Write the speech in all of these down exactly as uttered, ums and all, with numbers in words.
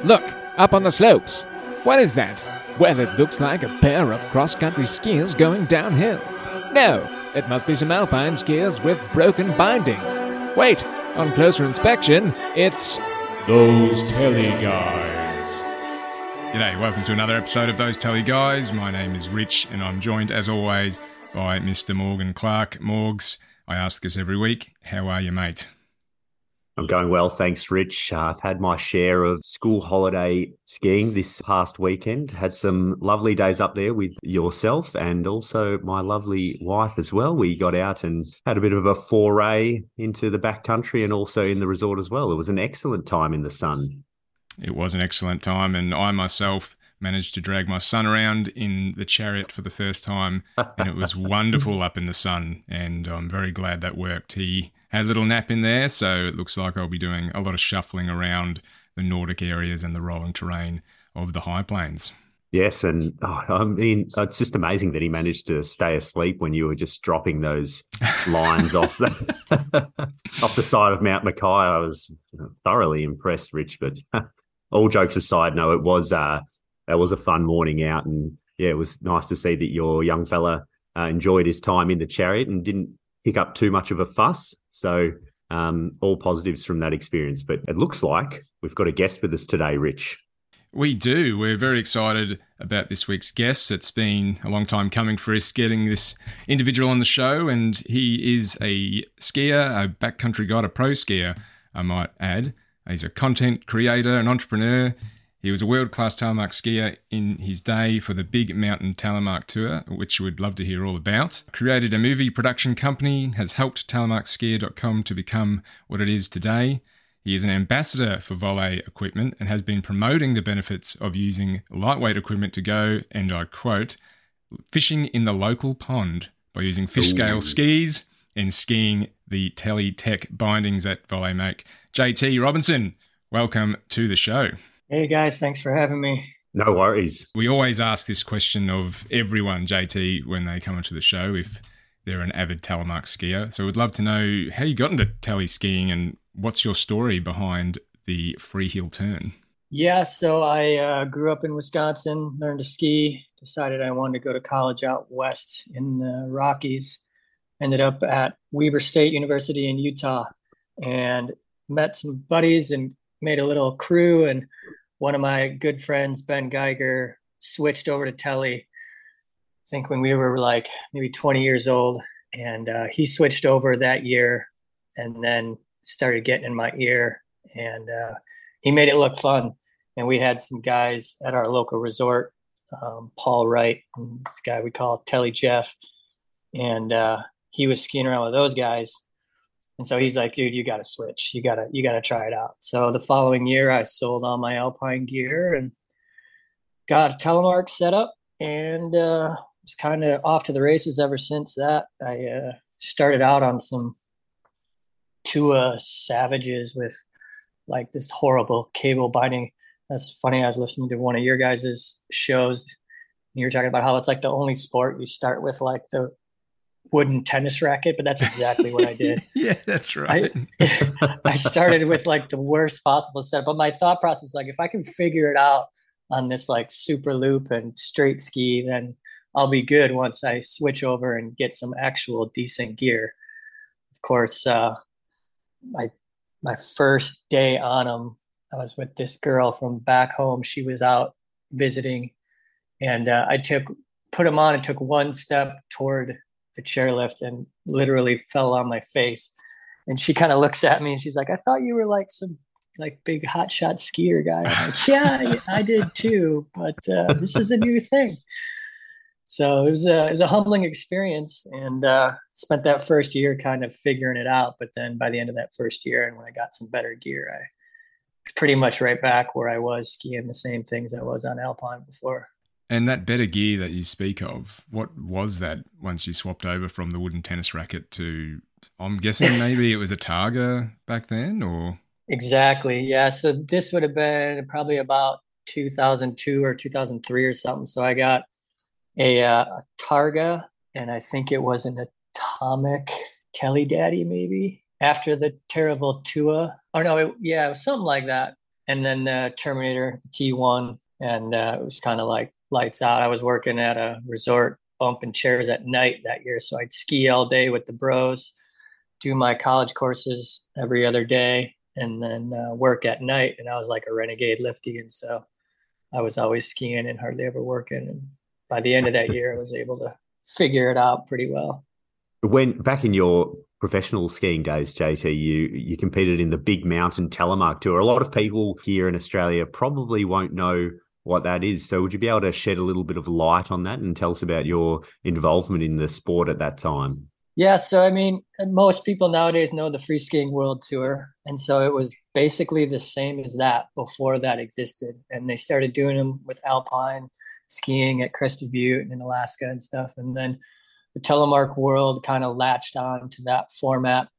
Look, up on the slopes. What is that? Well, it looks like a pair of cross-country skiers going downhill. No, it must be some alpine skiers with broken bindings. Wait, on closer inspection, it's Those Telly Guys. G'day, welcome to another episode of Those Telly Guys. My name is Rich and I'm joined as always by Mister Morgan Clark. Morgs, I ask this every week, how are you, mate? I'm going well, thanks, Rich. Uh, I've had my share of school holiday skiing this past weekend. Had some lovely days up there with yourself and also my lovely wife as well. We got out and had a bit of a foray into the backcountry and also in the resort as well. It was an excellent time in the sun. It was an excellent time, and I myself managed to drag my son around in the chariot for the first time, and it was wonderful up in the sun, and I'm very glad that worked. He had a little nap in there, so it looks like I'll be doing a lot of shuffling around the Nordic areas and the rolling terrain of the high plains. Yes, and oh, I mean, it's just amazing that he managed to stay asleep when you were just dropping those lines off the off the side of Mount Mackay. I was thoroughly impressed, Rich. But all jokes aside, no, it was uh, it was a fun morning out, and yeah, it was nice to see that your young fella uh, enjoyed his time in the chariot and didn't pick up too much of a fuss. So um, all positives from that experience. But it looks like we've got a guest with us today, Rich. We do. We're very excited about this week's guest. It's been a long time coming for us getting this individual on the show, and he is a skier, a backcountry guide, a pro skier, I might add. He's a content creator, an entrepreneur. He was a world-class telemark skier in his day for the Big Mountain Telemark Tour, which we'd love to hear all about. Created a movie production company, has helped telemark skier dot com to become what it is today. He is an ambassador for Volley equipment and has been promoting the benefits of using lightweight equipment to go, and I quote, fishing in the local pond by using fish scale skis and skiing the Telly Tech bindings that Volley make. J T Robinson, welcome to the show. Hey guys, thanks for having me. No worries. We always ask this question of everyone, J T, when they come onto the show, if they're an avid telemark skier. So we'd love to know how you got into tele skiing and what's your story behind the free heel turn? Yeah, so I uh, grew up in Wisconsin, learned to ski, decided I wanted to go to college out west in the Rockies. Ended up at Weber State University in Utah and met some buddies and made a little crew. And one of my good friends, Ben Geiger, switched over to Telly, I think when we were like maybe twenty years old. And uh, he switched over that year and then started getting in my ear. And uh, he made it look fun. And we had some guys at our local resort, um, Paul Wright, and this guy we call Telly Jeff. And uh, he was skiing around with those guys. And so he's like, dude, you got to switch. You got to, you got to try it out. So the following year I sold all my Alpine gear and got a telemark set up and uh, was kind of off to the races ever since that. I uh, started out on some Tua Savages with like this horrible cable binding. That's funny. I was listening to one of your guys' shows. And you were talking about how it's like the only sport you start with like the wooden tennis racket, but that's exactly what I did. Yeah, that's right. I, I started with like the worst possible setup, but my thought process was like, if I can figure it out on this like super loop and straight ski, then I'll be good once I switch over and get some actual decent gear. Of course, uh, my my first day on them, I was with this girl from back home. She was out visiting, and uh, I took put them on and took one step toward the chairlift and literally fell on my face. And she kind of looks at me and she's like, I thought you were like some like big hotshot skier guy. I'm like, yeah, I did too, but uh, this is a new thing. So it was a, it was a humbling experience, and uh, spent that first year kind of figuring it out. But then by the end of that first year, and when I got some better gear, I was pretty much right back where I was skiing the same things I was on Alpine before. And that better gear that you speak of, what was that once you swapped over from the wooden tennis racket to, I'm guessing maybe it was a Targa back then, or? Exactly, yeah. So this would have been probably about two thousand two or two thousand three or something. So I got a, uh, a Targa, and I think it was an Atomic Kelly Daddy maybe, after the terrible Tua. Oh, no, it, yeah, it was something like that. and then the Terminator T one, and uh, it was kind of like lights out. I was working at a resort bumping chairs at night that year, so I'd ski all day with the bros, do my college courses every other day, and then uh, work at night. And I was like a renegade lifty, and so I was always skiing and hardly ever working. And by the end of that year, I was able to figure it out pretty well. When back in your professional skiing days, J T, you you competed in the Big Mountain Telemark Tour. A lot of people here in Australia probably won't know what that is. So would you be able to shed a little bit of light on that and tell us about your involvement in the sport at that time? Yeah, so I mean, most people nowadays know the Free Skiing World Tour. And so it was basically the same as that before that existed. And they started doing them with alpine skiing at Crested Butte in Alaska and stuff. And then the Telemark World kind of latched on to that format.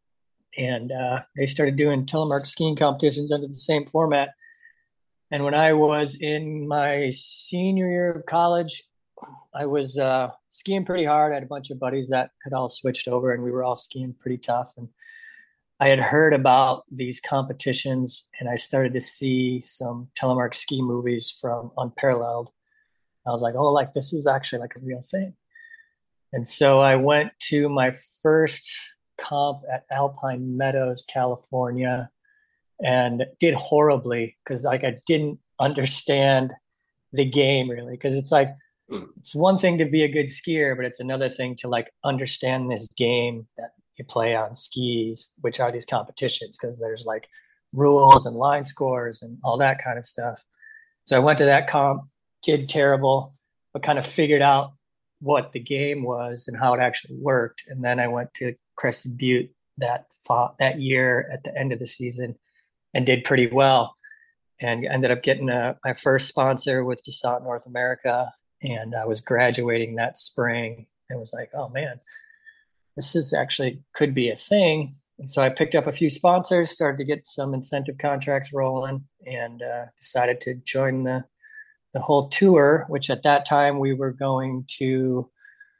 And uh, they started doing telemark skiing competitions under the same format. And when I was in my senior year of college, I was uh, skiing pretty hard. I had a bunch of buddies that had all switched over, and we were all skiing pretty tough. And I had heard about these competitions, and I started to see some telemark ski movies from Unparalleled. I was like, oh, like this is actually like a real thing. And so I went to my first comp at Alpine Meadows, California, and did horribly because like I didn't understand the game really. Because it's like, it's one thing to be a good skier, but it's another thing to like understand this game that you play on skis, which are these competitions, because there's like rules and line scores and all that kind of stuff. So I went to that comp, did terrible, but kind of figured out what the game was and how it actually worked. And then I went to Crested Butte that fall, that year at the end of the season and did pretty well, and ended up getting a, my first sponsor with Dassault North America. And I was graduating that spring and was like, oh man, this is actually could be a thing. And so I picked up a few sponsors, started to get some incentive contracts rolling, and uh, decided to join the the whole tour, which at that time we were going to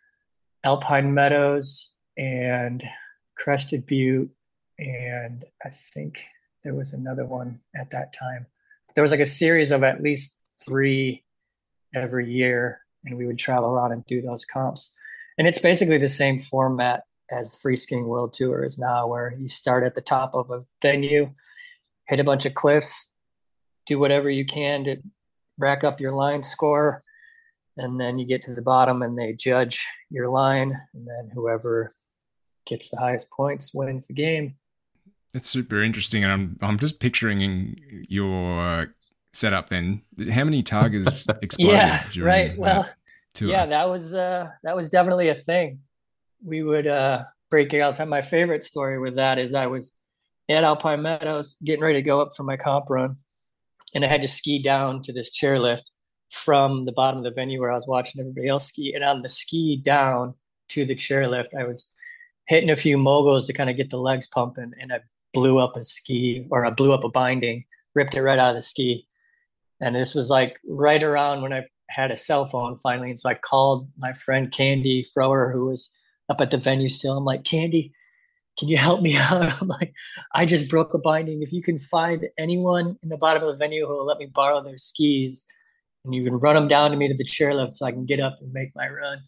Alpine Meadows and Crested Butte. And I think there was another one at that time. There was like a series of at least three every year, and we would travel around and do those comps. And it's basically the same format as the Free Skiing World Tour is now, where you start at the top of a venue, hit a bunch of cliffs, do whatever you can to rack up your line score, and then you get to the bottom and they judge your line, and then whoever gets the highest points wins the game. It's super interesting, and I'm I'm just picturing your setup then. How many targets exploded yeah, during right. that well, tour? Yeah, that was uh, that was definitely a thing. We would uh, break it all the time. My favorite story with that is I was at Alpine Meadows getting ready to go up for my comp run, and I had to ski down to this chairlift from the bottom of the venue where I was watching everybody else ski. And on the ski down to the chairlift, I was hitting a few moguls to kind of get the legs pumping, and I blew up a ski, or I blew up a binding, ripped it right out of the ski. And this was like right around when I had a cell phone finally. And so I called my friend Candy Frower, who was up at the venue still. I'm like, Candy, can you help me out? I'm like, I just broke a binding. If you can find anyone in the bottom of the venue who will let me borrow their skis, and you can run them down to me to the chairlift so I can get up and make my run.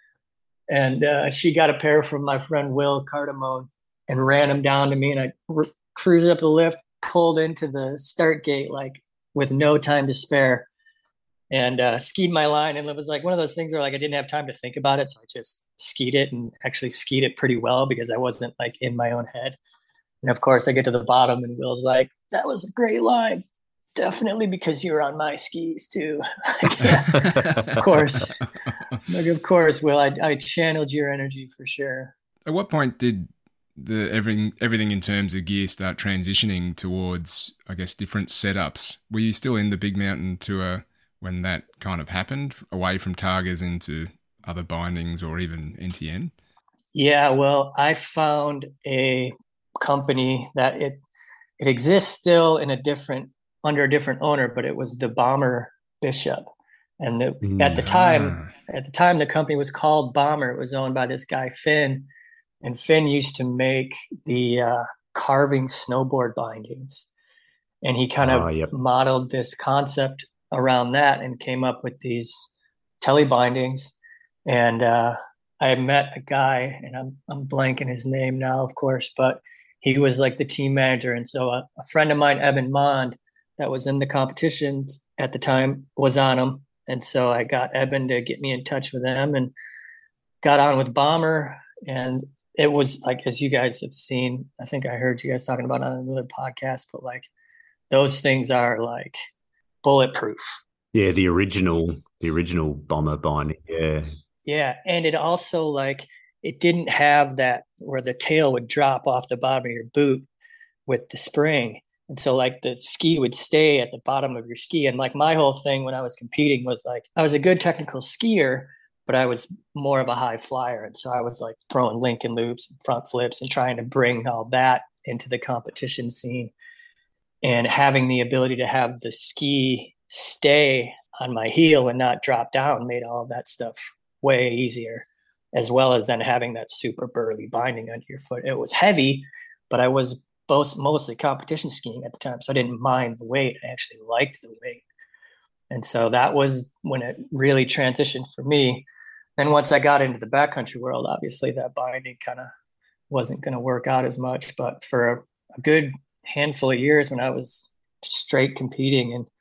And uh, she got a pair from my friend Will Cardamone and ran them down to me. And I r- cruised up the lift, pulled into the start gate, like with no time to spare, and uh, skied my line. And it was like one of those things where like I didn't have time to think about it. So I just skied it, and actually skied it pretty well because I wasn't like in my own head. And of course I get to the bottom and Will's like, that was a great line. Definitely because you were on my skis too. Of course. Like, of course, Will, I, I channeled your energy for sure. At what point did the everything everything in terms of gear start transitioning towards, I guess, different setups? Were you still in the Big Mountain Tour when that kind of happened, away from Targas into other bindings or even N T N? Yeah, well, I found a company that it it exists still in a different under a different owner, but it was the Bomber Bishop. And the, mm. at the time, at the time the company was called Bomber. It was owned by this guy Finn, and Finn used to make the uh, carving snowboard bindings. And he kind Oh, of yep. modeled this concept around that and came up with these tele bindings. And uh, I met a guy, and I'm I'm blanking his name now, of course, but he was like the team manager. And so a, a friend of mine, Evan Mond, that was in the competitions at the time, was on them. And so I got Evan to get me in touch with them and got on with Bomber. And it was like, as you guys have seen, I think I heard you guys talking about it on another podcast, but like those things are like bulletproof. Yeah, the original, the original Bomber binding. Yeah. Yeah. And it also like, it didn't have that where the tail would drop off the bottom of your boot with the spring. And so like the ski would stay at the bottom of your ski. And like my whole thing when I was competing was like, I was a good technical skier, but I was more of a high flyer. And so I was like throwing Lincoln loops and front flips and trying to bring all that into the competition scene, and having the ability to have the ski stay on my heel and not drop down made all of that stuff way easier, as well as then having that super burly binding under your foot. It was heavy, but I was both mostly competition skiing at the time, so I didn't mind the weight. I actually liked the weight. And so that was when it really transitioned for me. Then once I got into the backcountry world, obviously that binding kind of wasn't going to work out as much. But for a, a good handful of years when I was straight competing and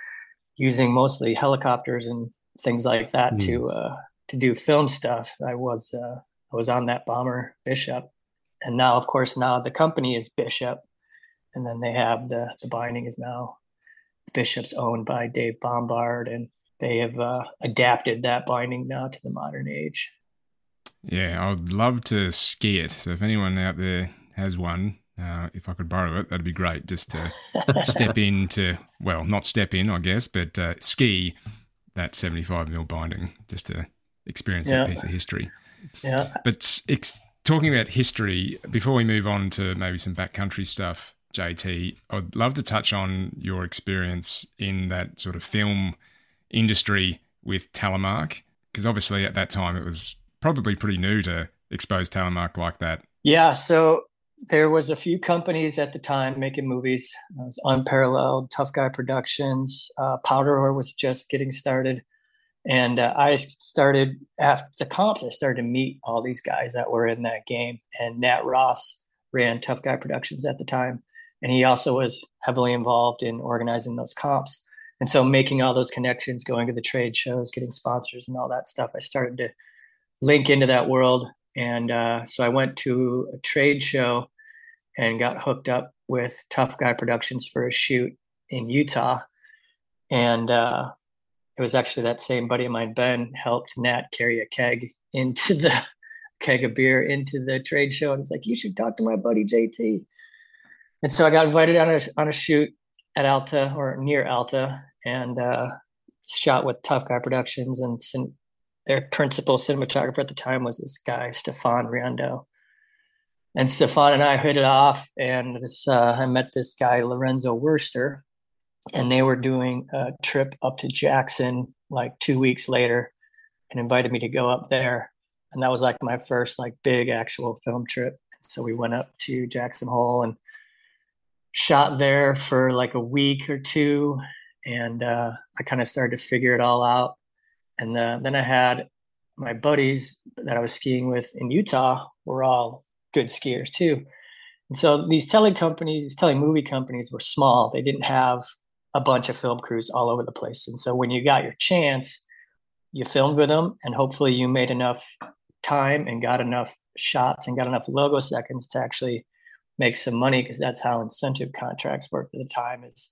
using mostly helicopters and things like that mm. to uh, to do film stuff, I was uh, I was on that Bomber Bishop. And now, of course, now the company is Bishop, and then they have the the binding is now Bishop's owned by Dave Bombard, and they have uh, adapted that binding now to the modern age. Yeah, I would love to ski it. So if anyone out there has one, uh, if I could borrow it, that'd be great. Just to step into, well, not step in, I guess, but uh, ski that seventy-five mil binding, just to experience yeah. that piece of history. Yeah. But ex- talking about history, before we move on to maybe some backcountry stuff, J T, I'd love to touch on your experience in that sort of film industry with Telemark, because obviously at that time it was probably pretty new to expose Telemark like that. Yeah, so there was a few companies at the time making movies. It was Unparalleled, Tough Guy Productions, uh, Powder Horror was just getting started. And uh, I started, after the comps, I started to meet all these guys that were in that game. And Nat Ross ran Tough Guy Productions at the time. And he also was heavily involved in organizing those comps. And so making all those connections, going to the trade shows, getting sponsors and all that stuff, I started to link into that world. And uh, so I went to a trade show and got hooked up with Tough Guy Productions for a shoot in Utah. And uh, it was actually that same buddy of mine, Ben, helped Nat carry a keg into the keg of beer into the trade show. And it's like, you should talk to my buddy J T. And so I got invited on a on a shoot at Alta or near Alta, and uh, shot with Tough Guy Productions. And cin- their principal cinematographer at the time was this guy, Stefan Riondo. And Stefan and I hit it off, and this uh, I met this guy, Lorenzo Wurster, and they were doing a trip up to Jackson like two weeks later and invited me to go up there. And that was like my first like big actual film trip. So we went up to Jackson Hole and shot there for like a week or two, and uh, I kind of started to figure it all out. And uh, then I had my buddies that I was skiing with in Utah were all good skiers too. And so these tele companies, these tele movie companies were small. They didn't have a bunch of film crews all over the place. And so when you got your chance, you filmed with them, and hopefully you made enough time and got enough shots and got enough logo seconds to actually make some money, because that's how incentive contracts worked at the time. Is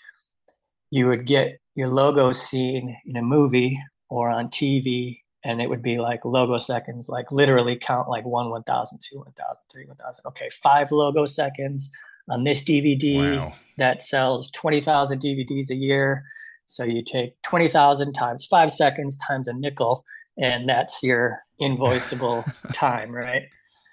you would get your logo seen in a movie or on T V, and it would be like logo seconds, like literally count like one, one thousand, two, one thousand, three, one thousand. Okay, five logo seconds on this D V D wow. that sells twenty thousand D V Ds a year. So you take twenty thousand times five seconds times a nickel, and that's your invoiceable time, right?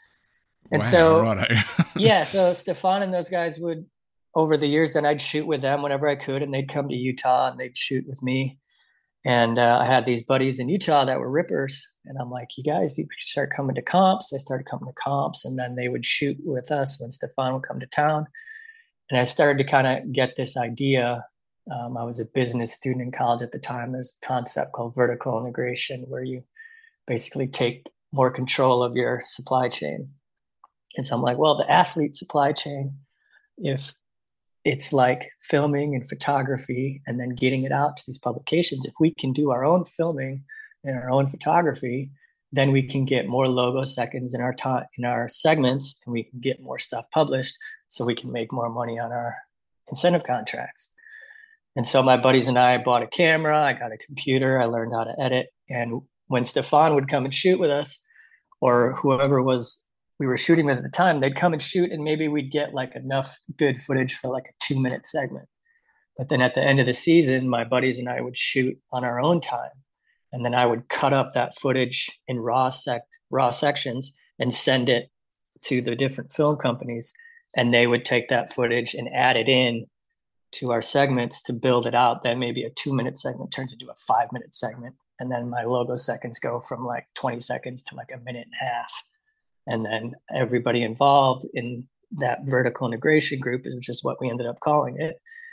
And wow, so, righto. yeah, so Stefan and those guys would, over the years, then I'd shoot with them whenever I could, and they'd come to Utah and they'd shoot with me. And uh, I had these buddies in Utah that were rippers, and I'm like, you guys, you should start coming to comps. They started coming to comps, and then they would shoot with us when Stefan would come to town. And I started to kind of get this idea. Um, I was a business student in college at the time. There's a concept called vertical integration, where you basically take more control of your supply chain. And so I'm like, well, the athlete supply chain, if it's like filming and photography and then getting it out to these publications, if we can do our own filming and our own photography, then we can get more logo seconds in our ta- in our segments, and we can get more stuff published, so we can make more money on our incentive contracts. And so my buddies and I bought a camera, I got a computer, I learned how to edit. And when Stefan would come and shoot with us, or whoever was we were shooting with at the time, they'd come and shoot, and maybe we'd get like enough good footage for like a two minute segment. But then at the end of the season, my buddies and I would shoot on our own time. And then I would cut up that footage in raw sec raw sections and send it to the different film companies. And they would take that footage and add it in to our segments to build it out. Then maybe a two minute segment turns into a five minute segment. And then my logo seconds go from like twenty seconds to like a minute and a half. And then everybody involved in that vertical integration group, which is what we ended up calling it,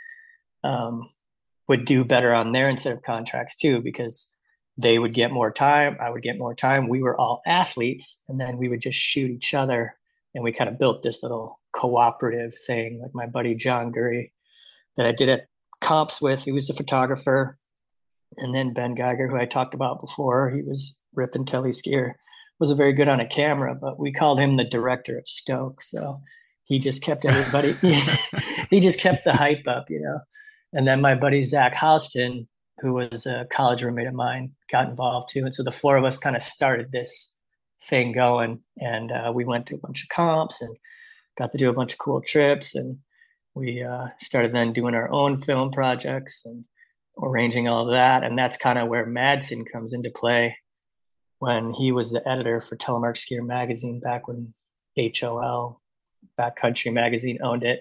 um, would do better on their incentive contracts too, because they would get more time. I would get more time. We were all athletes, and then we would just shoot each other. And we kind of built this little cooperative thing. Like my buddy John Gurry that I did at comps with, he was a photographer. And then Ben Geiger, who I talked about before, he was Rip and Telly skier, wasn't very good on a camera, but we called him the director of Stoke. So he just kept everybody, he just kept the hype up, you know. And then my buddy Zach Houston, who was a college roommate of mine, got involved too. And so the four of us kind of started this thing going. And uh, we went to a bunch of comps and got to do a bunch of cool trips. And we uh, started then doing our own film projects and arranging all of that. And that's kind of where Madsen comes into play, when he was the editor for Telemark Skier magazine back when H O L, Backcountry magazine, owned it.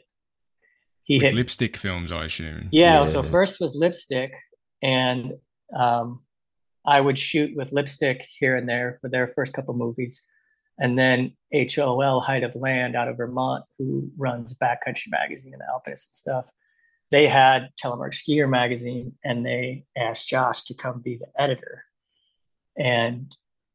He With hit Lipstick Films, I assume. Yeah, Yeah. so first was Lipstick, and um, I would shoot with Lipstick here and there for their first couple movies. And then H O L, Height of Land out of Vermont, who runs Backcountry magazine and Alpinist and stuff, they had Telemark Skier magazine, and they asked Josh to come be the editor. And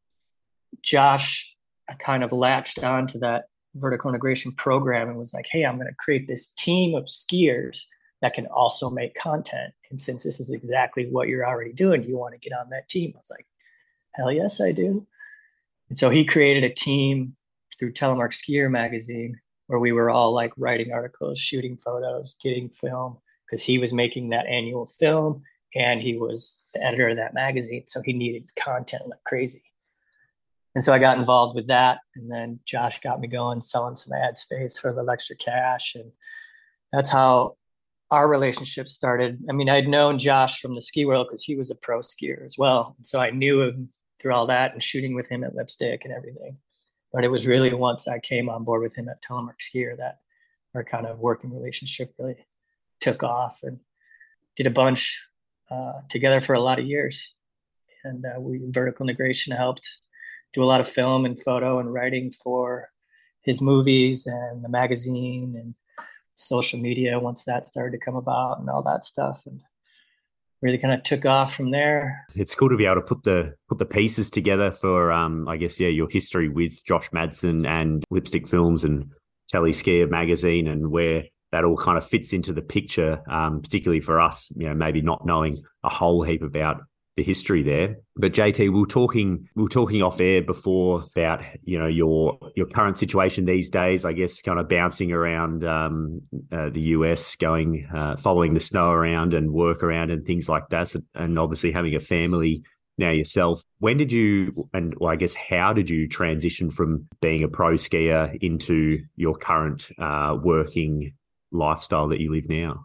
Josh kind of latched on to that vertical integration program and was like, hey, I'm going to create this team of skiers that can also make content. And since this is exactly what you're already doing, do you want to get on that team? I was like, hell yes, I do. And so he created a team through Telemark Skier magazine where we were all like writing articles, shooting photos, getting film, because he was making that annual film and he was the editor of that magazine. So he needed content like crazy. And so I got involved with that. And then Josh got me going, selling some ad space for a little extra cash. And that's how our relationship started. I mean, I'd known Josh from the ski world because he was a pro skier as well. And so I knew him through all that and shooting with him at Lipstick and everything. But it was really once I came on board with him at Telemark Skier that our kind of working relationship really took off, and did a bunch uh, together for a lot of years. And uh, we vertical integration helped do a lot of film and photo and writing for his movies and the magazine and social media once that started to come about and all that stuff, and really kind of took off from there. It's cool to be able to put the put the pieces together for, um, I guess, yeah, your history with Josh Madsen and Lipstick Films and Telly Skier magazine, and where that all kind of fits into the picture, um, particularly for us, you know, maybe not knowing a whole heap about the history there. But J T, we were talking we were talking off air before about, you know, your your current situation these days, I guess, kind of bouncing around um, uh, the U S, going uh, following the snow around and work around and things like that, and obviously having a family now yourself. When did you, and well, I guess how did you transition from being a pro skier into your current uh, working lifestyle that you live now?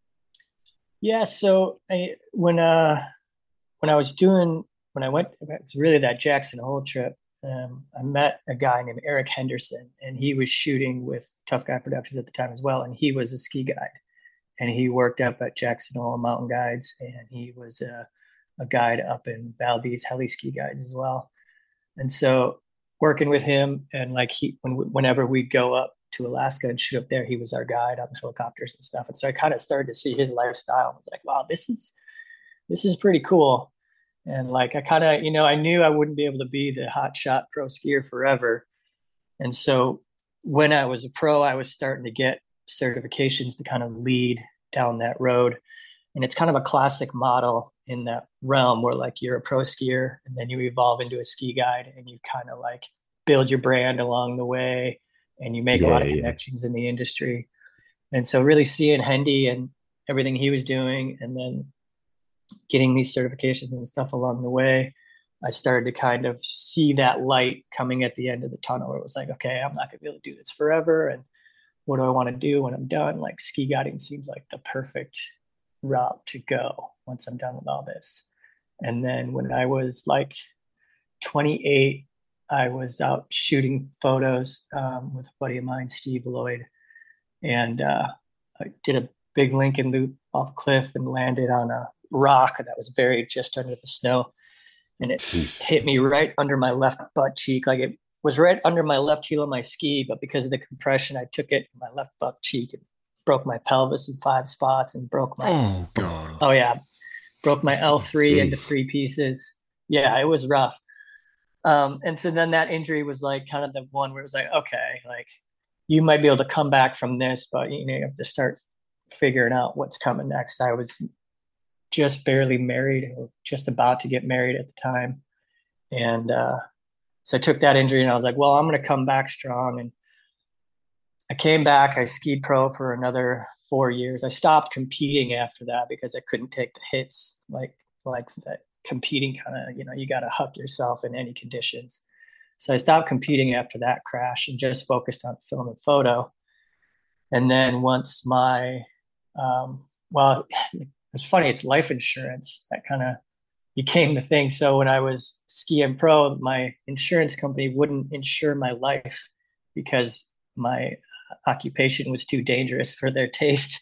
Yeah, so I, when uh when I was doing when I went, it was really that Jackson Hole trip. Um, I met a guy named Eric Henderson, and he was shooting with Tough Guy Productions at the time as well. And he was a ski guide, and he worked up at Jackson Hole Mountain Guides, and he was a, a guide up in Valdez Heli Ski Guides as well. And so working with him, and like he, when, whenever we'd go up to Alaska and shoot up there. He was our guide on the helicopters and stuff. And so I kind of started to see his lifestyle. I was like, wow, this is, this is pretty cool. And like, I kind of, you know, I knew I wouldn't be able to be the hot shot pro skier forever. And so when I was a pro, I was starting to get certifications to kind of lead down that road. And it's kind of a classic model in that realm where like you're a pro skier and then you evolve into a ski guide and you kind of like build your brand along the way and you make yeah, a lot of connections yeah. in the industry. And so really seeing Hendy and everything he was doing and then getting these certifications and stuff along the way, I started to kind of see that light coming at the end of the tunnel where it was like, okay, I'm not gonna be able to do this forever. And what do I want to do when I'm done? Like ski guiding seems like the perfect route to go once I'm done with all this. And then when I was like twenty-eight, I was out shooting photos um, with a buddy of mine, Steve Lloyd, and uh, I did a big Lincoln loop off a cliff and landed on a rock that was buried just under the snow. And it hit me right under my left butt cheek. Like it was right under my left heel of my ski, but because of the compression, I took it in my left butt cheek and broke my pelvis in five spots and broke my, oh God. Oh yeah. Broke my L three Jeez. into three pieces. Yeah, it was rough. Um, and so then that injury was like kind of the one where it was like, okay, like you might be able to come back from this, but you know, you have to start figuring out what's coming next. I was just barely married or just about to get married at the time. And uh, so I took that injury and I was like, well, I'm going to come back strong. And I came back, I skied pro for another four years. I stopped competing after that because I couldn't take the hits like, like that competing kind of, you know, you got to huck yourself in any conditions. So I stopped competing after that crash and just focused on film and photo. And then once my, um, well, it's funny, it's life insurance that kind of became the thing. So when I was skiing pro, my insurance company wouldn't insure my life because my occupation was too dangerous for their taste.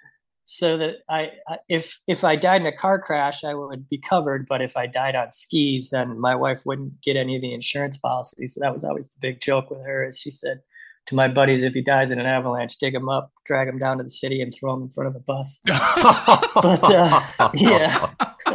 So that I, if if I died in a car crash, I would be covered. But if I died on skis, then my wife wouldn't get any of the insurance policies. So that was always the big joke with her, is she said to my buddies, if he dies in an avalanche, dig him up, drag him down to the city and throw him in front of a bus. But uh, yeah.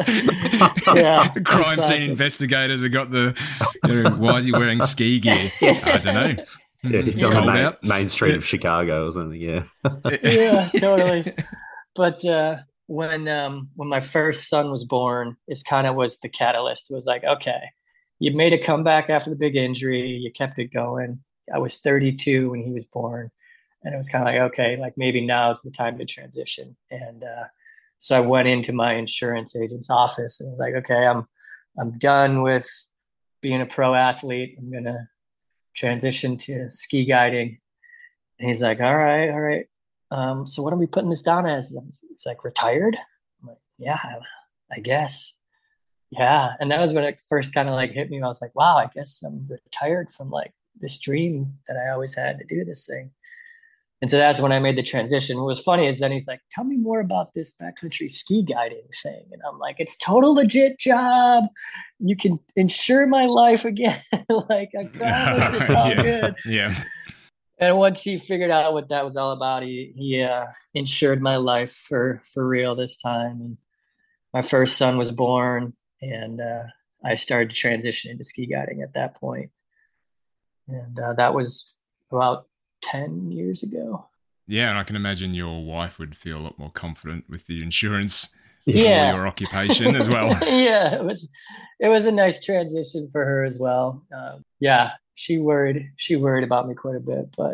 yeah. Crime scene investigators have got the, you know, why is he wearing ski gear? Yeah. I don't know. Yeah, he's on the main, main street of Chicago or something. Yeah. yeah, totally. But uh, when um, when my first son was born, this kind of was the catalyst. It was like, okay, you made a comeback after the big injury. You kept it going. I was thirty-two when he was born. And it was kind of like, okay, like maybe now is the time to transition. And uh, so I went into my insurance agent's office and was like, okay, I'm I'm done with being a pro athlete. I'm going to transition to ski guiding. And he's like, all right, all right. Um, so what are we putting this down as? It's like retired. I'm like, yeah, I guess. Yeah. And that was when it first kind of like hit me. I was like, wow, I guess I'm retired from like this dream that I always had to do this thing. And so that's when I made the transition. What was funny is then he's like, tell me more about this backcountry ski guiding thing. And I'm like, it's total legit job. You can insure my life again. Like, I promise it's all yeah. good. Yeah. And once he figured out what that was all about, he, he uh, insured my life for, for real this time. And my first son was born, and uh, I started to transition into ski guiding at that point. And uh, that was about ten years ago. Yeah, and I can imagine your wife would feel a lot more confident with the insurance yeah. for your occupation as well. yeah, it was it was a nice transition for her as well. Um, yeah, she worried she worried about me quite a bit, but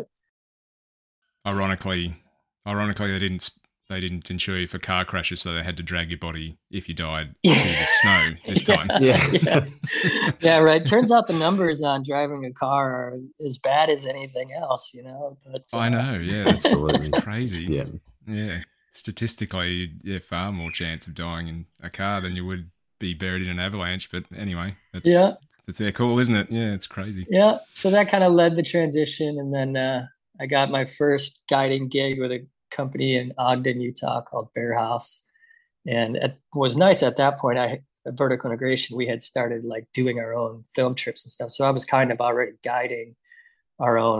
ironically, ironically, they didn't they didn't insure you for car crashes, so they had to drag your body if you died yeah. through the snow this time. Yeah. yeah, yeah, right. Turns out the numbers on driving a car are as bad as anything else, you know. But uh, I know, yeah, that's, that's crazy. Yeah, yeah. Statistically, yeah, far more chance of dying in a car than you would be buried in an avalanche. But anyway, that's, yeah, that's their call, isn't it? Yeah, it's crazy. Yeah, so that kind of led the transition, and then uh, I got my first guiding gig with a company in Ogden, Utah called Bear House. And it was nice at that point. I at Vertical Integration, we had started like doing our own film trips and stuff. So I was kind of already guiding our own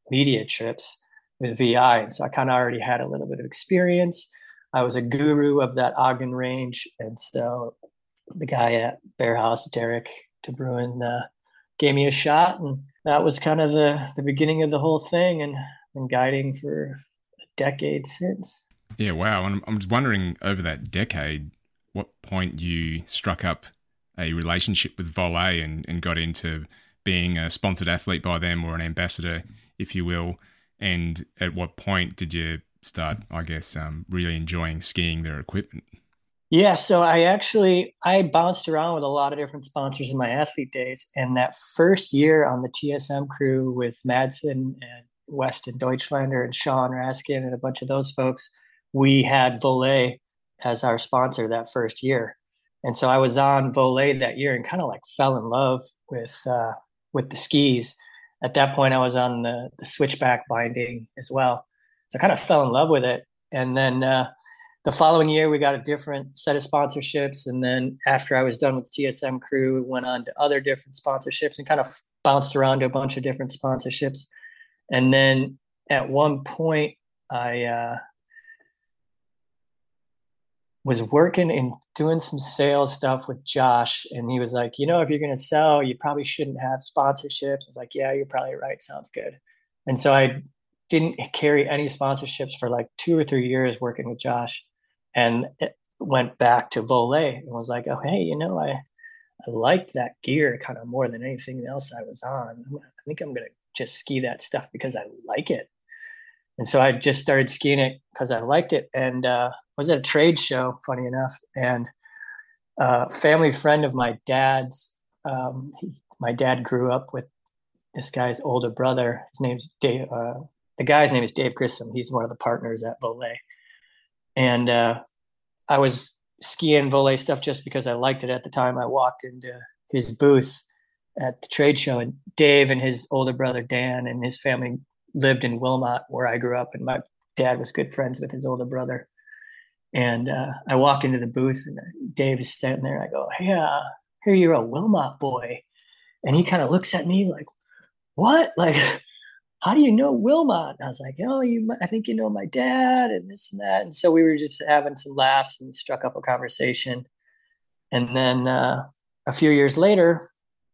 media trips with V I. And so I kind of already had a little bit of experience. I was a guru of that Ogden range. And so the guy at Bear House, Derek DeBruin, uh, gave me a shot. And that was kind of the, the beginning of the whole thing, and been guiding for a decade since. Yeah, wow. And I'm just wondering, over that decade, what point you struck up a relationship with Volley and, and got into being a sponsored athlete by them, or an ambassador, if you will. And at what point did you start, I guess, um, really enjoying skiing their equipment? Yeah, so I actually, I bounced around with a lot of different sponsors in my athlete days. And that first year on the T S M crew with Madsen and Weston Deutschlander and Sean Raskin and a bunch of those folks, we had Volley as our sponsor that first year. And so I was on Volley that year and kind of like fell in love with uh, with the skis. At that point, I was on the, the switchback binding as well. So I kind of fell in love with it. And then uh, the following year, we got a different set of sponsorships. And then after I was done with the T S M crew, went on to other different sponsorships and kind of bounced around to a bunch of different sponsorships. And then at one point, I uh, was working and doing some sales stuff with Josh. And he was like, you know, if you're going to sell, you probably shouldn't have sponsorships. I was like, yeah, you're probably right. Sounds good. And so I didn't carry any sponsorships for like two or three years working with Josh, and it went back to Volley and was like, oh, hey, you know, I, I liked that gear kind of more than anything else I was on. I think I'm going to just ski that stuff because I like it. And so I just started skiing it because I liked it. And uh, I was at a trade show, funny enough, and a family friend of my dad's, um, he, my dad grew up with this guy's older brother. His name's Dave. Uh, the guy's name is Dave Grissom. He's one of the partners at Volley. And uh, I was skiing Volley stuff just because I liked it at the time. I walked into his booth at the trade show, and Dave and his older brother Dan and his family lived in Wilmot, where I grew up, and my dad was good friends with his older brother. And uh, I walk into the booth, and Dave is standing there. I go, hey, uh, here, you're a Wilmot boy. And he kind of looks at me like, what? Like, how do you know Wilmot? And I was like, oh, you, I think you know my dad and this and that. And so we were just having some laughs and struck up a conversation. And then uh, a few years later,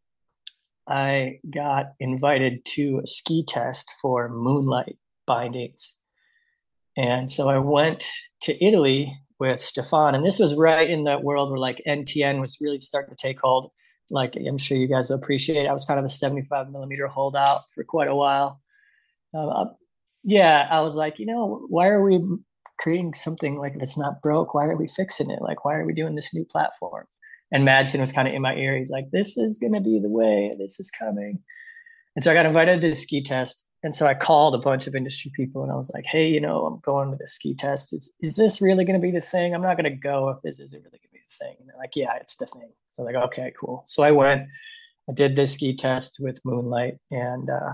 I got invited to a ski test for Moonlight bindings. And so I went to Italy with Stefan. And this was right in that world where like N T N was really starting to take hold. Like, I'm sure you guys will appreciate it. I was kind of a seventy-five millimeter holdout for quite a while. Uh, yeah, I was like, you know, why are we creating something like that's not broke? Why are we fixing it? Like, why are we doing this new platform? And Madsen was kind of in my ear. He's like, this is going to be the way. This is coming. And so I got invited to the ski test. And so I called a bunch of industry people and I was like, hey, you know, I'm going to the ski test. Is, is this really going to be the thing? I'm not going to go if this isn't really going to be the thing. And they're like, yeah, it's the thing. So I'm like, okay, cool. So I went, I did this ski test with Moonlight. And uh,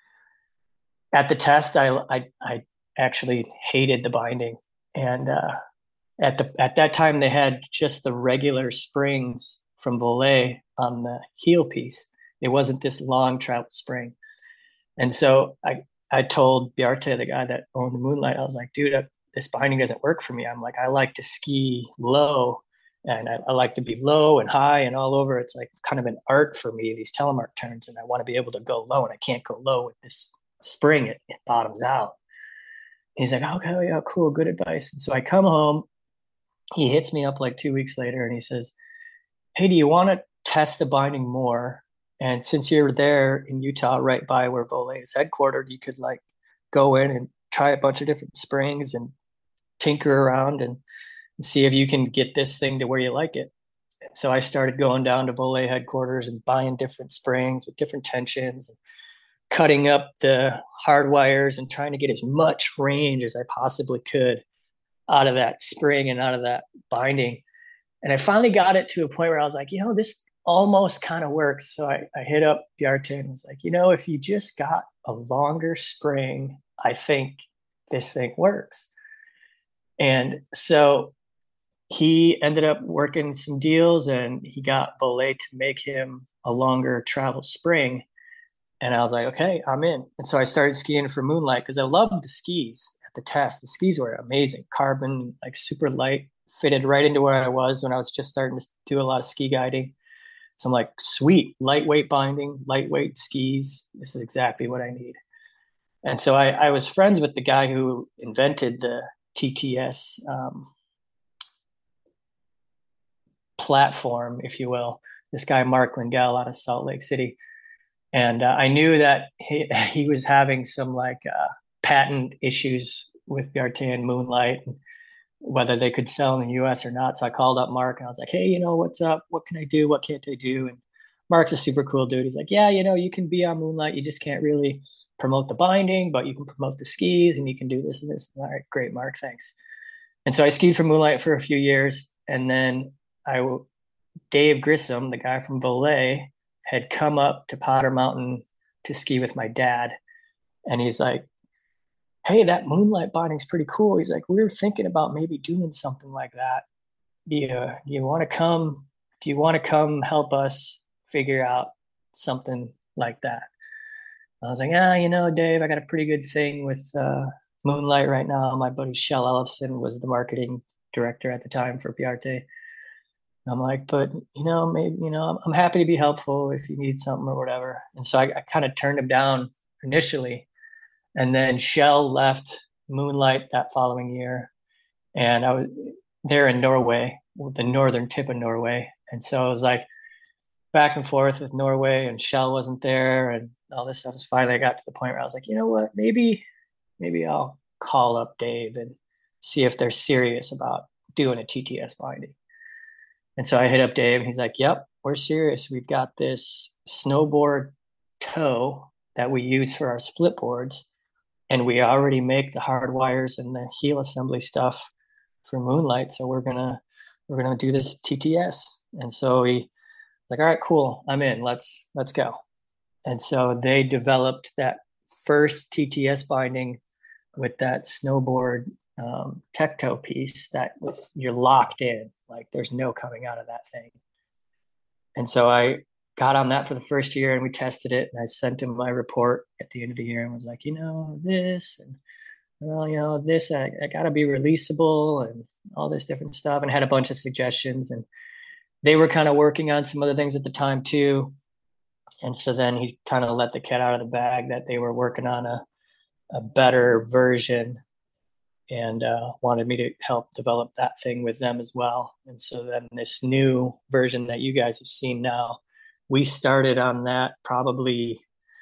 at the test, I, I, I actually hated the binding. And uh, At the at that time, they had just the regular springs from Volley on the heel piece. It wasn't this long travel spring. And so I I told Bjarte, the guy that owned the Moonlight, I was like, dude, I, this binding doesn't work for me. I'm like, I like to ski low, and I, I like to be low and high and all over. It's like kind of an art for me, these telemark turns, and I want to be able to go low, and I can't go low with this spring. It, it bottoms out. He's like, okay, yeah, cool, good advice. And so I come home. He hits me up like two weeks later and he says, hey, do you want to test the binding more? And since you're there in Utah, right by where Volley is headquartered, you could like go in and try a bunch of different springs and tinker around and, and see if you can get this thing to where you like it. And so I started going down to Volley headquarters and buying different springs with different tensions and cutting up the hard wires and trying to get as much range as I possibly could out of that spring and out of that binding. And I finally got it to a point where I was like, you know, this almost kind of works. So I, I hit up Bjarte and was like, you know, if you just got a longer spring, I think this thing works. And so he ended up working some deals and he got Volley to make him a longer travel spring. And I was like, okay, I'm in. And so I started skiing for Moonlight because I loved the skis at the test. The skis were amazing, carbon, like super light, fitted right into where I was when I was just starting to do a lot of ski guiding. So I'm like, sweet, lightweight binding, lightweight skis. This is exactly what I need. And so I, I was friends with the guy who invented the T T S um, platform, if you will, this guy, Mark Lingell out of Salt Lake City. And uh, I knew that he, he was having some like uh, patent issues with Biarte and Moonlight, and whether they could sell in the U S or not. So I called up Mark and I was like, hey, you know, what's up? What can I do? What can't I do? And Mark's a super cool dude. He's like, yeah, you know, you can be on Moonlight. You just can't really promote the binding, but you can promote the skis and you can do this and this. All right, great, Mark, thanks. And so I skied for Moonlight for a few years. And then I, Dave Grissom, the guy from Volet, had come up to Potter Mountain to ski with my dad. And he's like, hey, that Moonlight binding's pretty cool. He's like, we were thinking about maybe doing something like that. Do you, do you want to come? Do you want to come help us figure out something like that? I was like, ah, you know, Dave, I got a pretty good thing with uh, Moonlight right now. My buddy Shell Ellefson was the marketing director at the time for Biarte. I'm like, but, you know, maybe, you know, I'm, I'm happy to be helpful if you need something or whatever. And so I, I kind of turned him down initially. And then Shell left Moonlight that following year. And I was there in Norway, the northern tip of Norway. And so it was like back and forth with Norway, and Shell wasn't there and all this stuff. Finally, I got to the point where I was like, you know what, maybe, maybe I'll call up Dave and see if they're serious about doing a T T S binding. And so I hit up Dave and he's like, yep, we're serious. We've got this snowboard toe that we use for our split boards. And we already make the hard wires and the heel assembly stuff for Moonlight. So we're going to, we're going to do this T T S. And so he like, all right, cool. I'm in, let's, let's go. And so they developed that first T T S binding with that snowboard um, tech toe piece that was, you're locked in, like there's no coming out of that thing. And so I got on that for the first year and we tested it, and I sent him my report at the end of the year and was like, you know, this, and well, you know, this, I, I gotta be releasable and all this different stuff, and had a bunch of suggestions. And they were kind of working on some other things at the time too. And so then he kind of let the cat out of the bag that they were working on a, a better version, and uh, wanted me to help develop that thing with them as well. And so then this new version that you guys have seen now, we started on that probably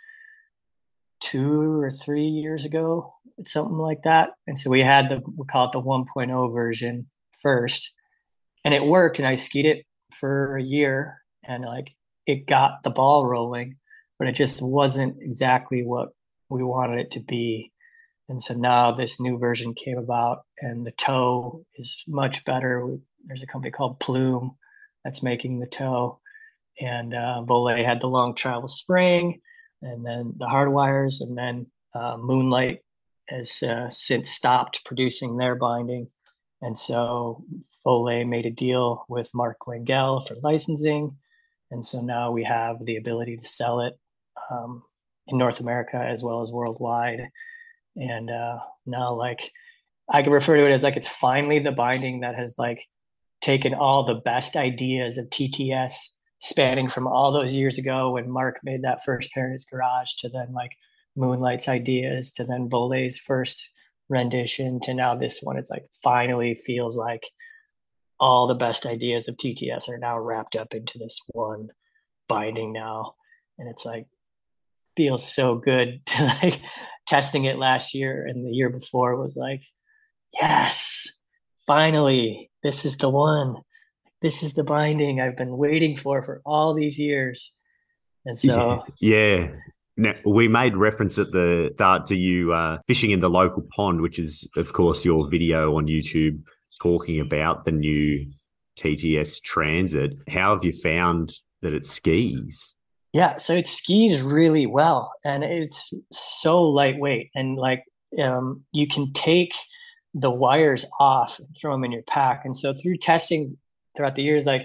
two or three years ago, something like that. And so we had the, we call it the one point oh version first, and it worked. And I skied it for a year and like it got the ball rolling, but it just wasn't exactly what we wanted it to be. And so now this new version came about, and the toe is much better. There's a company called Plume that's making the toe, and uh, Volet had the long travel spring, and then the hard wires, and then uh, Moonlight has uh, since stopped producing their binding. And so Volet made a deal with Mark Lingell for licensing. And so now we have the ability to sell it um, in North America as well as worldwide. And uh, now, like, I can refer to it as like it's finally the binding that has like taken all the best ideas of T T S, spanning from all those years ago when Mark made that first pair in his garage, to then like Moonlight's ideas, to then Volet's first rendition, to now this one. It's like finally feels like all the best ideas of T T S are now wrapped up into this one binding now. And it's like, feels so good to like testing it last year and the year before was like, yes, finally, this is the one. This is the binding I've been waiting for for all these years. And so, yeah. Now, we made reference at the start to you uh, fishing in the local pond, which is, of course, your video on YouTube talking about the new T T S Transit. How have you found that it skis? Yeah, so it skis really well, and it's so lightweight, and like um, you can take the wires off and throw them in your pack. And so through testing throughout the years, like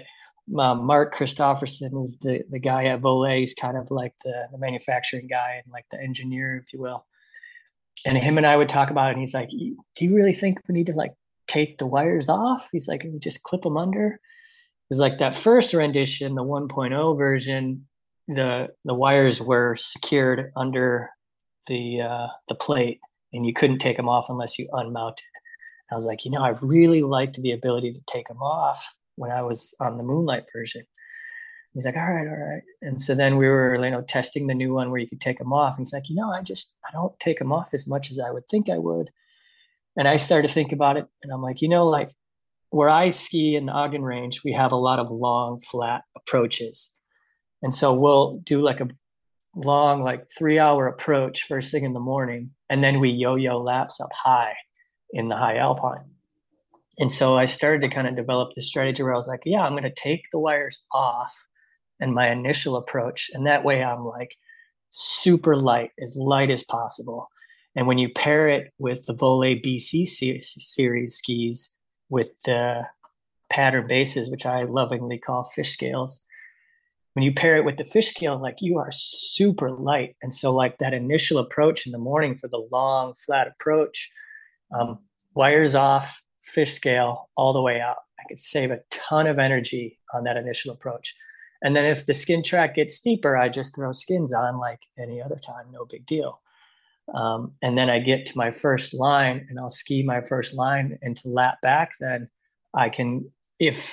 uh, Mark Christofferson is the, the guy at Volet. He's kind of like the, the manufacturing guy and like the engineer, if you will. And him and I would talk about it. And he's like, do you really think we need to like take the wires off? He's like, we just clip them under. It's like that first rendition, the one point oh version, the the wires were secured under the uh, the plate, and you couldn't take them off unless you unmounted. I was like, you know, I really liked the ability to take them off when I was on the Moonlight version. He's like, all right, all right. And so then we were, you know, testing the new one where you could take them off. And he's like, you know, I just, I don't take them off as much as I would think I would. And I started to think about it. And I'm like, you know, like where I ski in the Ogden Range, we have a lot of long, flat approaches. And so we'll do like a long, like three hour approach first thing in the morning. And then we yo-yo laps up high in the high alpine. And so I started to kind of develop this strategy where I was like, yeah, I'm going to take the wires off and my initial approach. And that way I'm like super light, as light as possible. And when you pair it with the Volet B C series skis with the pattern bases, which I lovingly call fish scales, when you pair it with the fish scale, like you are super light. And so like that initial approach in the morning for the long flat approach, um, wires off, fish scale all the way out. I could save a ton of energy on that initial approach. And then if the skin track gets steeper, I just throw skins on like any other time, no big deal. Um, and then I get to my first line and I'll ski my first line, and to lap back, then I can, if,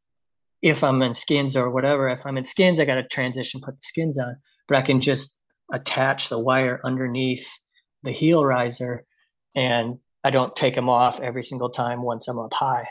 if I'm in skins or whatever, if I'm in skins, I got to transition, put the skins on, but I can just attach the wire underneath the heel riser, and I don't take them off every single time once I'm up high.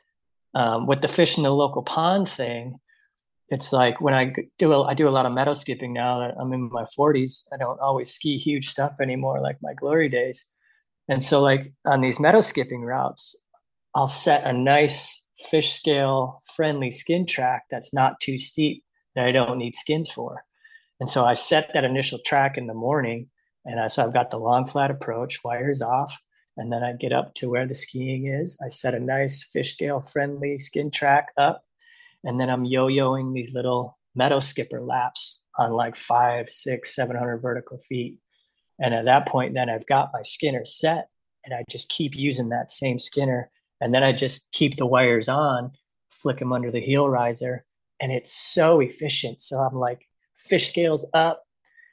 Um, with the fish in the local pond thing, it's like when I do, a, I do a lot of meadow skipping now that I'm in my forties. I don't always ski huge stuff anymore, like my glory days. And so like on these meadow skipping routes, I'll set a nice fish scale friendly skin track that's not too steep, that I don't need skins for. And so I set that initial track in the morning, and I, so I've got the long flat approach, wires off, and then I get up to where the skiing is. I set a nice fish scale friendly skin track up, and then I'm yo-yoing these little meadow skipper laps on like five, six, seven hundred vertical feet. And at that point, then I've got my skinner set, and I just keep using that same skinner. And then I just keep the wires on, flick them under the heel riser, and it's so efficient. So I'm like, fish scales up,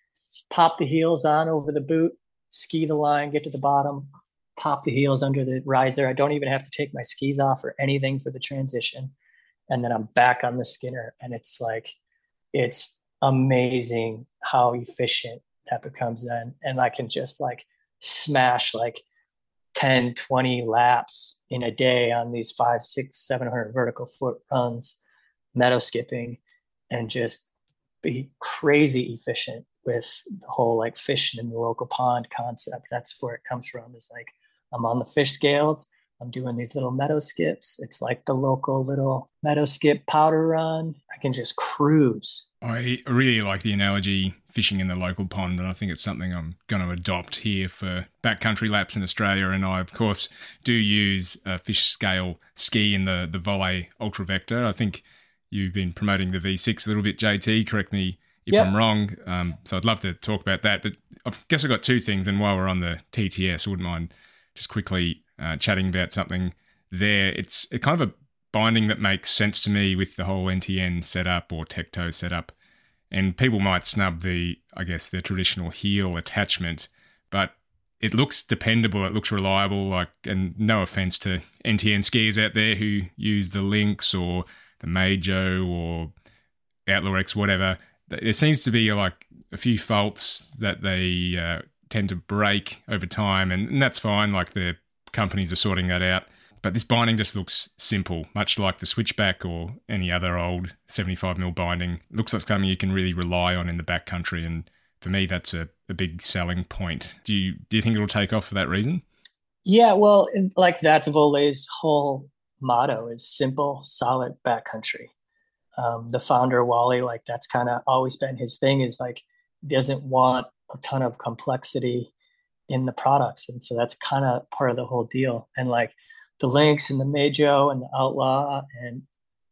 pop the heels on over the boot, ski the line, get to the bottom, pop the heels under the riser. I don't even have to take my skis off or anything for the transition. And then I'm back on the skinner, and it's like, it's amazing how efficient that becomes then. And I can just like smash like ten, twenty laps in a day on these five, six, seven hundred vertical foot runs, meadow skipping, and just be crazy efficient with the whole like fishing in the local pond concept. That's where it comes from, is like, I'm on the fish scales, I'm doing these little meadow skips. It's like the local little meadow skip powder run. I can just cruise. I really like the analogy, fishing in the local pond, and I think it's something I'm going to adopt here for backcountry laps in Australia. And I, of course, do use a fish scale ski in the, the Volet Ultra Vector. I think you've been promoting the V six a little bit, J T. Correct me if yep. I'm wrong. Um, so I'd love to talk about that. But I guess I've got two things, and while we're on the T T S, I wouldn't mind just quickly uh, chatting about something there. It's a kind of a binding that makes sense to me with the whole N T N setup or Tecto setup. And people might snub the, I guess, the traditional heel attachment, but it looks dependable, it looks reliable, like, and no offense to N T N skiers out there who use the Lynx or the Majo or Outlaw X, whatever. There seems to be like a few faults that they uh, tend to break over time, and, and that's fine, like the companies are sorting that out. But this binding just looks simple, much like the Switchback or any other old seventy-five mil binding. It looks like something you can really rely on in the backcountry, and for me, that's a, a big selling point. Do you do you think it'll take off for that reason? Yeah, well, like that's Volet's whole motto is simple, solid backcountry. Um, the founder, Wally, like that's kind of always been his thing, is like doesn't want a ton of complexity in the products. And so that's kind of part of the whole deal. And like the Lynx and the Majo and the Outlaw and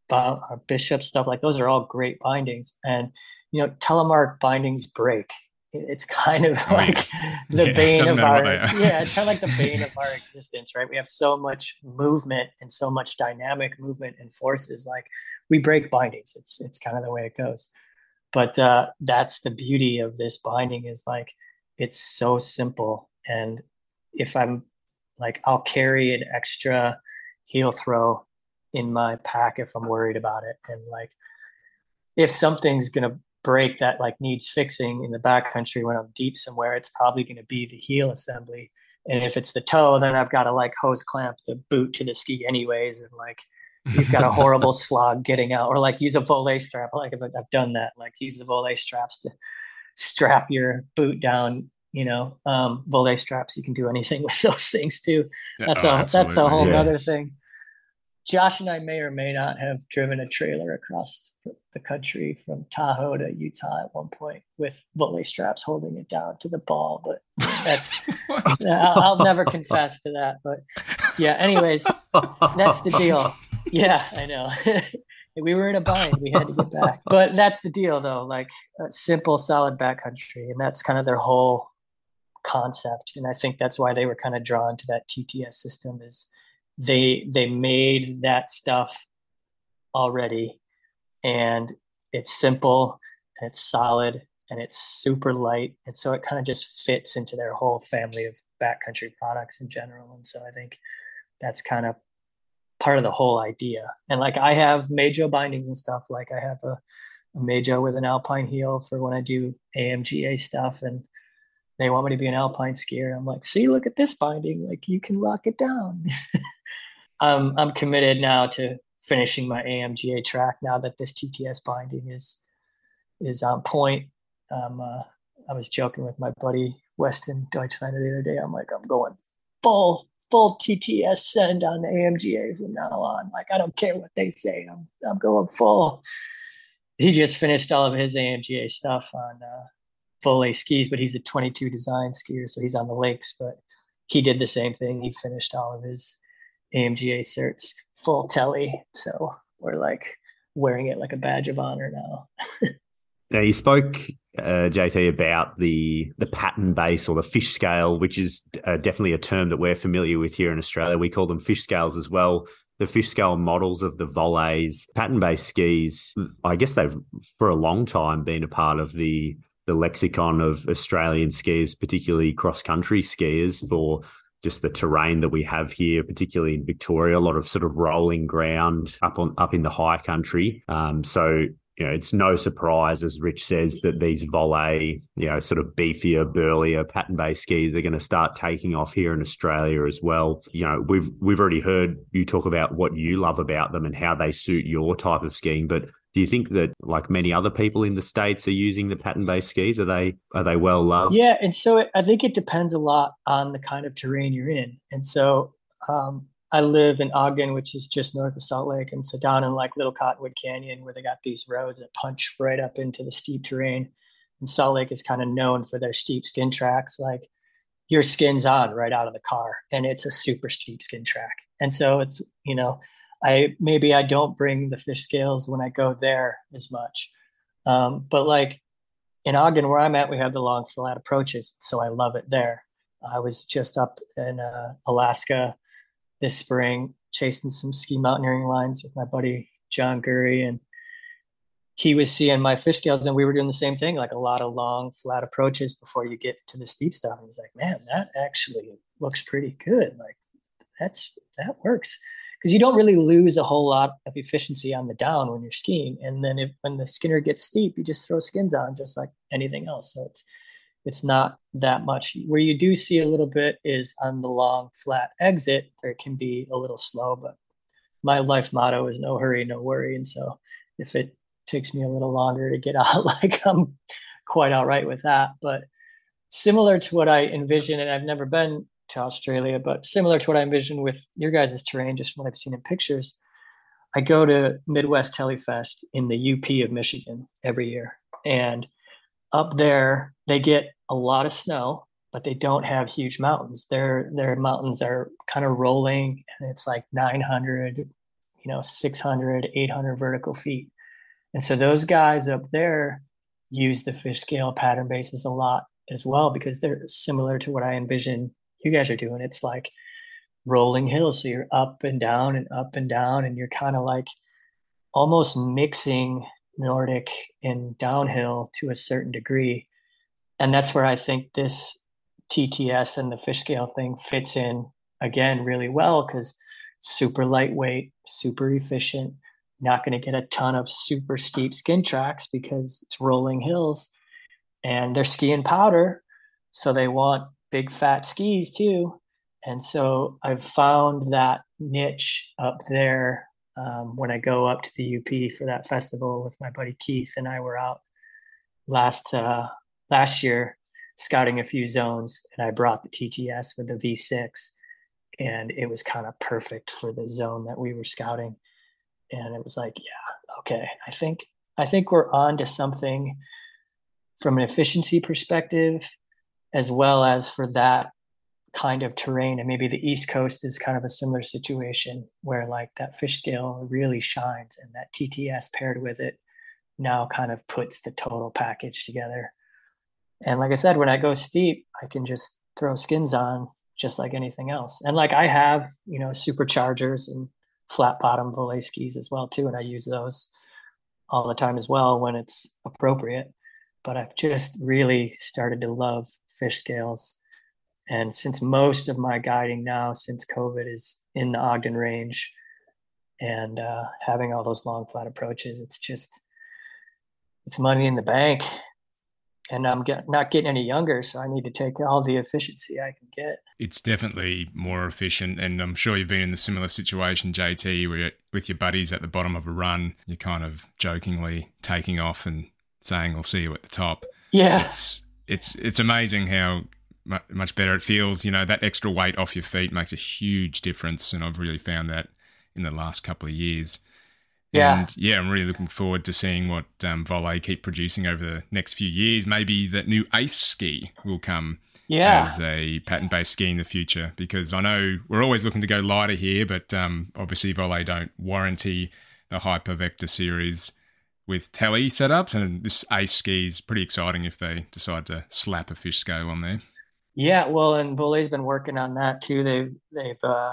our Bishop stuff, like those are all great bindings. And, you know, telemark bindings break. It's kind of oh, like yeah. the yeah, bane of our, yeah, it's kind of like the bane of our existence, right? We have so much movement and so much dynamic movement and forces. Like we break bindings. It's, it's kind of the way it goes. But uh, that's the beauty of this binding is like, it's so simple. And if I'm like, I'll carry an extra heel throw in my pack if I'm worried about it. And like, if something's going to break that like needs fixing in the backcountry when I'm deep somewhere, it's probably going to be the heel assembly. And if it's the toe, then I've got to like hose clamp the boot to the ski anyways. And like, you've got a horrible slog getting out, or like use a volet strap. Like I've done that, like use the volet straps to strap your boot down, you know, um, volet straps. You can do anything with those things too. That's oh, a, absolutely. that's a whole Yeah. other thing. Josh and I may or may not have driven a trailer across the country from Tahoe to Utah at one point with volley straps holding it down to the ball. But that's, I'll, I'll never confess to that. But yeah, anyways, that's the deal. Yeah, I know. We were in a bind. We had to get back. But that's the deal, though. Like a simple, solid backcountry. And that's kind of their whole concept. And I think that's why they were kind of drawn to that T T S system is they they made that stuff already, and it's simple and it's solid and it's super light, and so it kind of just fits into their whole family of backcountry products in general. And so I think that's kind of part of the whole idea. And like I have Majo bindings and stuff. Like I have a, a Majo with an alpine heel for when I do A M G A stuff, and they want me to be an alpine skier. I'm like, see, look at this binding. Like you can lock it down. um, I'm committed now to finishing my A M G A track now that this T T S binding is is on point. Um, uh, I was joking with my buddy Weston Deutschlander the other day. I'm like, I'm going full full T T S send on the A M G A from now on. Like I don't care what they say. I'm I'm going full. He just finished all of his A M G A stuff on uh, Volley skis, but he's a twenty-two design skier, so he's on the lakes. But he did the same thing. He finished all of his A M G A certs full telly. So we're like wearing it like a badge of honor now. Now you spoke, uh, J T, about the the pattern base or the fish scale, which is uh, definitely a term that we're familiar with here in Australia. We call them fish scales as well. The fish scale models of the volleys, pattern based skis. I guess they've for a long time been a part of the the lexicon of Australian skiers, particularly cross country skiers, for just the terrain that we have here, particularly in Victoria. A lot of sort of rolling ground up on up in the high country. Um, so. You know, it's no surprise, as Rich says, that these volley, you know, sort of beefier, burlier, pattern-based skis are going to start taking off here in Australia as well. You know, we've we've already heard you talk about what you love about them and how they suit your type of skiing. But do you think that, like many other people in the States, are using the pattern-based skis? Are they are they well loved? Yeah, and so it, I think it depends a lot on the kind of terrain you're in. And so um, I live in Ogden, which is just north of Salt Lake. And so down in like Little Cottonwood Canyon, where they got these roads that punch right up into the steep terrain. And Salt Lake is kind of known for their steep skin tracks. Like your skin's on right out of the car, and it's a super steep skin track. And so it's, you know, I, maybe I don't bring the fish scales when I go there as much. Um, but like in Ogden, where I'm at, we have the long flat approaches. So I love it there. I was just up in uh, Alaska this spring, chasing some ski mountaineering lines with my buddy John Gurry, and he was seeing my fish scales, and we were doing the same thing, like a lot of long flat approaches before you get to the steep stuff. And he's like, man, that actually looks pretty good. Like that's, that works. Because you don't really lose a whole lot of efficiency on the down when you're skiing. And then if, when the skinner gets steep, you just throw skins on just like anything else. So it's, it's not that much. Where you do see a little bit is on the long flat exit, where it can be a little slow, but my life motto is no hurry, no worry. And so if it takes me a little longer to get out, like I'm quite all right with that. But similar to what I envision, and I've never been to Australia, but similar to what I envision with your guys' terrain, just what I've seen in pictures, I go to Midwest Telefest in the U P of Michigan every year. And up there, they get a lot of snow, but they don't have huge mountains. Their their mountains are kind of rolling, and it's like nine hundred, you know, six hundred, eight hundred vertical feet. And so those guys up there use the fish scale pattern bases a lot as well, because they're similar to what I envision you guys are doing. It's like rolling hills. So you're up and down and up and down, and you're kind of like almost mixing Nordic and downhill to a certain degree. And that's where I think this T T S and the fish scale thing fits in again really well, because super lightweight, super efficient, not going to get a ton of super steep skin tracks because it's rolling hills, and they're skiing powder. So they want big fat skis too. And so I've found that niche up there. Um, when I go up to the U P for that festival with my buddy Keith, and I were out last, uh, last year scouting a few zones, and I brought the T T S with the V six, and it was kind of perfect for the zone that we were scouting. And it was like, yeah, okay, I think, I think we're on to something from an efficiency perspective, as well as for that kind of terrain. And maybe the East Coast is kind of a similar situation where like that fish scale really shines, and that T T S paired with it now kind of puts the total package together. And like I said, when I go steep, I can just throw skins on just like anything else. And like I have, you know, superchargers and flat bottom volet skis as well too. And I use those all the time as well when it's appropriate. But I've just really started to love fish scales. And since most of my guiding now since COVID is in the Ogden range and uh, having all those long flat approaches, it's just, it's money in the bank. And I'm get, not getting any younger, so I need to take all the efficiency I can get. It's definitely more efficient, and I'm sure you've been in the similar situation, J T, where you're with your buddies at the bottom of a run, you're kind of jokingly taking off and saying, "I'll see you at the top." Yeah. It's it's it's amazing how much better it feels. You know, that extra weight off your feet makes a huge difference, and I've really found that in the last couple of years. Yeah. And yeah, I'm really looking forward to seeing what um, Volet keep producing over the next few years. Maybe that new Ace ski will come yeah. as a patent-based ski in the future, because I know we're always looking to go lighter here, but um, obviously Volet don't warranty the Hypervector series with tele setups, and this Ace ski is pretty exciting if they decide to slap a fish scale on there. Yeah, well, and Volet's been working on that too. They've they've uh,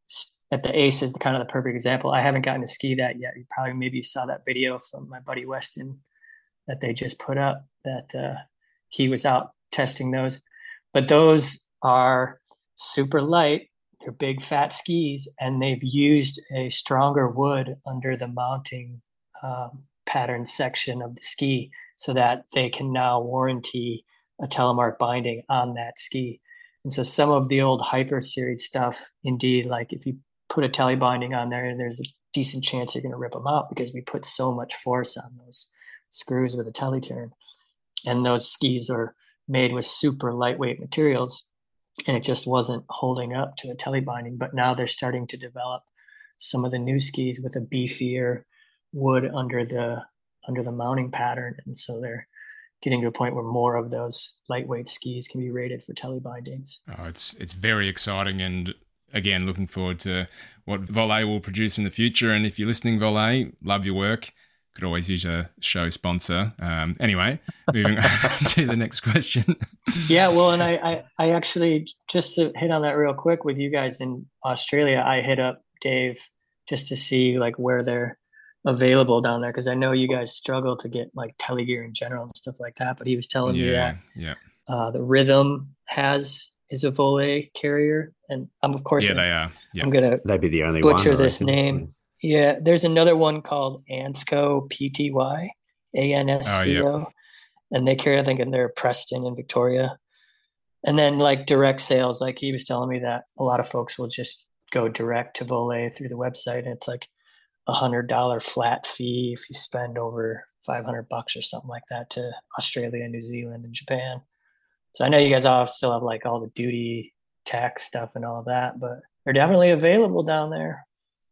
at the Ace is the kind of the perfect example. I haven't gotten to ski that yet. You probably maybe you saw that video from my buddy Weston that they just put up. That uh, he was out testing those, but those are super light. They're big fat skis, and they've used a stronger wood under the mounting um, pattern section of the ski, so that they can now warranty a telemark binding on that ski. And so some of the old Hyper series stuff, indeed, like if you put a tele binding on there, there's a decent chance you're going to rip them out, because we put so much force on those screws with a tele turn. And those skis are made with super lightweight materials, and it just wasn't holding up to a tele binding. But now they're starting to develop some of the new skis with a beefier wood under the under the mounting pattern. And so they're getting to a point where more of those lightweight skis can be rated for tele bindings. Oh, it's it's very exciting, and again, looking forward to what Volet will produce in the future. And if you're listening, Volet, love your work. Could always use a show sponsor. Um, anyway, moving on to the next question. Yeah, well, and I, I, I actually, just to hit on that real quick with you guys in Australia, I hit up Dave just to see like where they're available down there, because I know you guys struggle to get like telegear in general and stuff like that. But he was telling yeah, me that yeah. uh, the Rhythm has is a Volet carrier, and I'm of course yeah, gonna, they are. Yeah. I'm gonna They'd be the only butcher one, this name. Yeah, there's another one called Ansco P T Y, A N S C O, oh, yep. And they carry, I think, in their Preston and Victoria. And then like direct sales, like he was telling me that a lot of folks will just go direct to Volet through the website, and it's like a hundred dollar flat fee if you spend over five hundred bucks or something like that to Australia, New Zealand, and Japan. So I know you guys all still have like all the duty tax stuff and all that, but they're definitely available down there.